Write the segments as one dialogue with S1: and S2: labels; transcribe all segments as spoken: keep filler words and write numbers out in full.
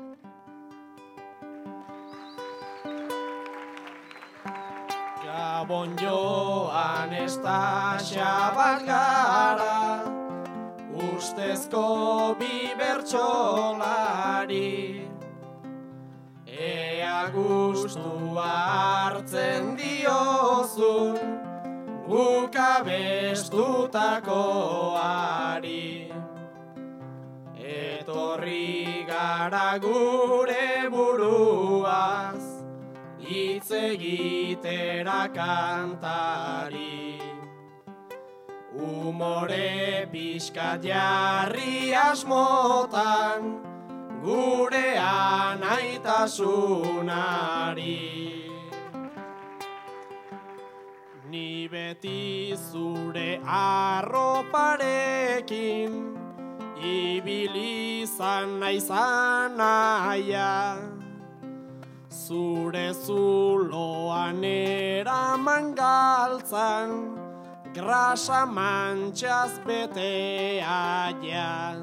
S1: Gabon joan estaxa bat gara, ustezko bi bertsolari. Ea gustua hartzen diozun, guk abestutakoari. Etorri gara gure buruaz, hitz egitera kantari. Umore pixkat jarri asmotan, gure anaitasunari. Ni beti zure arroparekin, ibili izan naizan naia. Zure zuloan eraman galtzan, grasa mantxaz betea ja.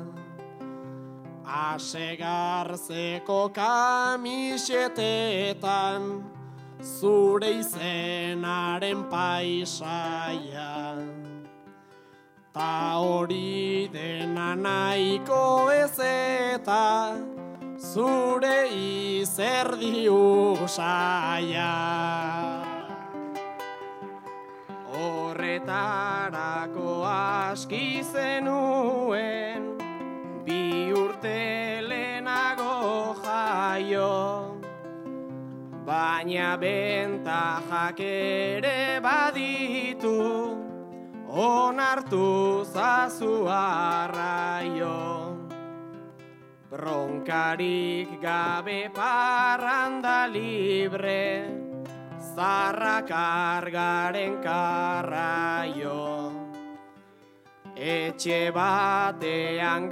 S1: Asegarzeko kamisetetan, zure izenaren paisaia. Ta hori dena nahiko ez eta, zure izerdi usaia. Horretarako aski zenuen, bi urte lehenago jaio. Baina bentajak ere baditu, onartu zazu arraio. Bronkarik gabe parranda libre, zarra kargaren karraio. Etxe batean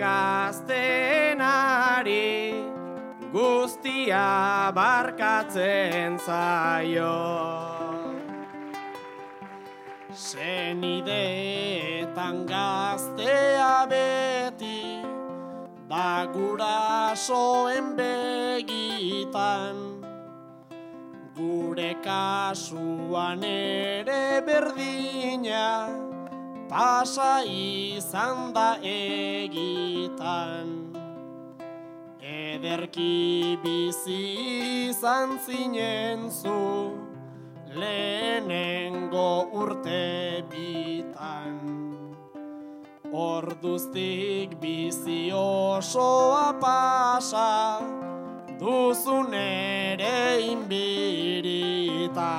S1: gaztenari, guztia barkatzen zaio. Senideetan gaztea beti, da gurasoen begitan. Gure kasuan ere berdina, pasa izan da egitan. Ederki bizi izan zinen zu, lehenengo urte bitan. Orduztik bizi osoa pasa, duzun ere inbirita.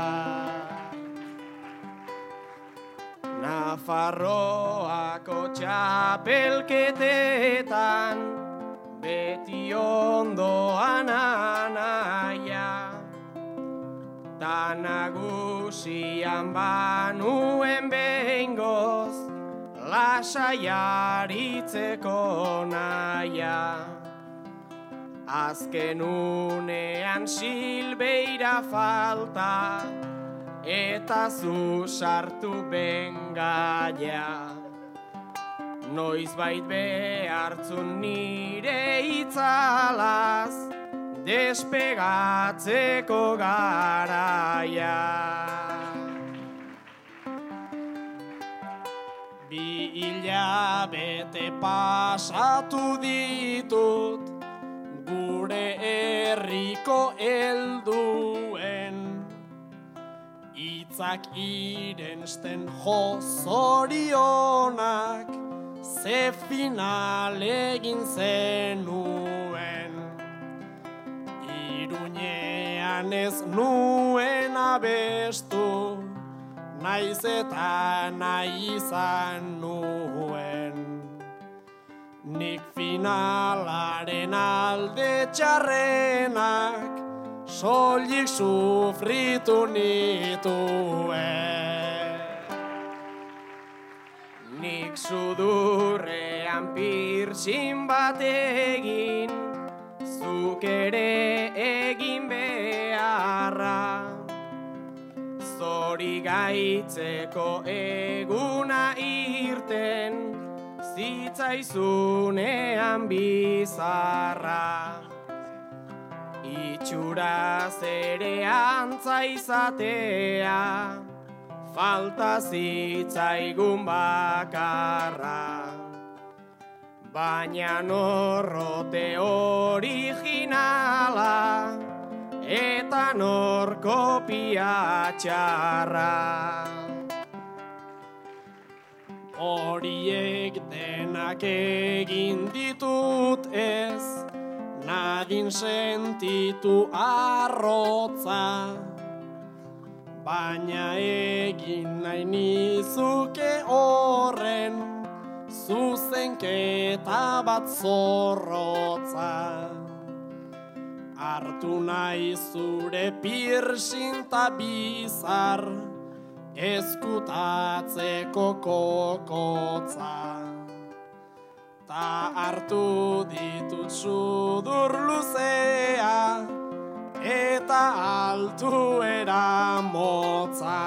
S1: Nafarroako txapelketetan, beti ondoan anaia. Ta nagusian banuen behingoz, lasai aritzeko naia. Azken unean silbeira falta, eta zu sartu bengaia. Noizbait behartzun nire itzalaz, despegatzeko garaia. Bi hilabete pasatu ditut, gure herriko helduen. Itzak irensten jo zorionak, ze final egin zenuen. Iruñean ez nuen abestu, naiz eta nahi izan nuen. Nik finalaren alde txarrenak, soilik sufritu nituen. Nik sudurrean piercing bat egin, zuk ere egin beharra. Zori gaitzeko eguna irten, zitzaizunean bizarra. itxuraz ere antza izatea, falta zitzaigun bakarra. Baina norrote originala, eta nor kopia txarra. Horiek denak egin ditut ez, nadin sentitu arrotza, baina egin nahi nizuke horren, zuzenketa bat zorrotza. Hartu nahi zure piercing ta bizar, ezkutatzeko kokotza. Ta hartu ditut sudur luzea, eta altuera motza.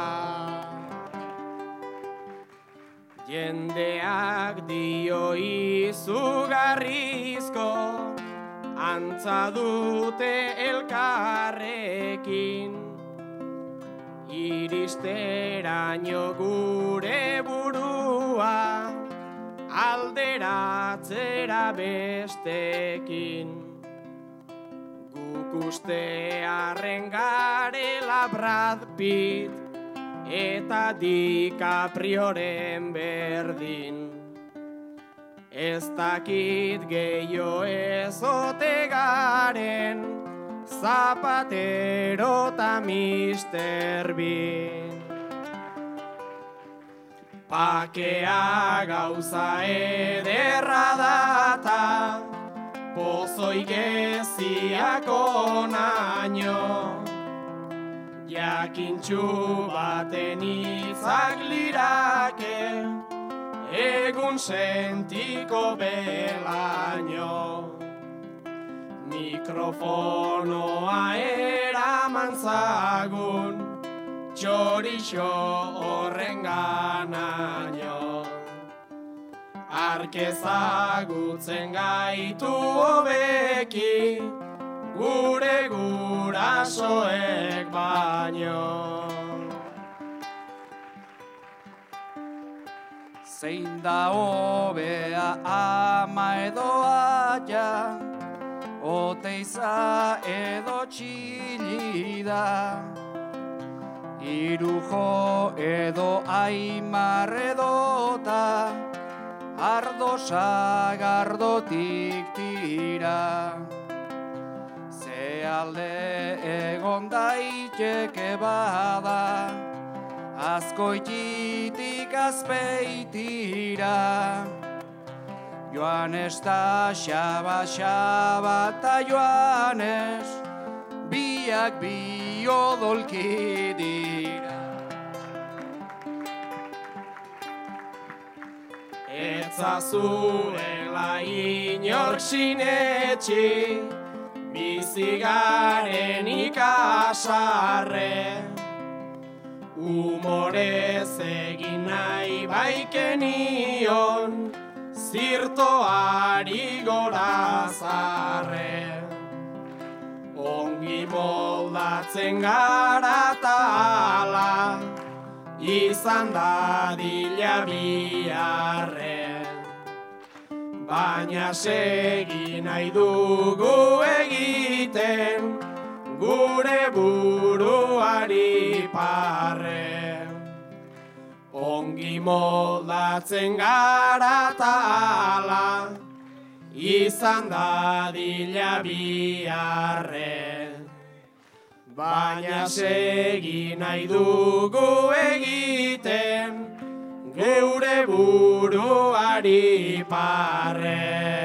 S1: Jendeak dio izugarrizko, antza dute elkarrekin, iristeraino gure burua, alderatzera bestekin. Guk ustearren garela Brad Pitt, eta DiCaprioren berdin. Ez dakit gehiago ezote garen, Zapatero ta mister Bean. Pakea gauza ederra data, pozoi geziak onaino, jakintxu baten itzak lirake, egun sentiko belaino. Mikrofonoa eraman zagun, txorixo horren ganaino. Ark ezagutzen gaitu hobeki, gure gurasoek baino.
S2: Zein da hobea ama edo aia, oteiza edo txilida, irujo edo aimar edota, ardo sagardotik tira. Ze alde egon daiteke bada, azkoititik azpeitira. Joanes ta xaba, xaba ta Joanes, biak bi odolki dira.
S1: Etzazuela inork sinetxi, bizigaren ikasarre. Humorez egin nahi baikenion, zirtoari gorazarre. Ongi moldatzen gara ta ala, izan dadila biharre. Baina segi nahi dugu egiten, gure buruari parre. Ongi moldatzen gara ta ala, izan dadila biharre. Baina segi nahi dugu egiten, geure buruari parre.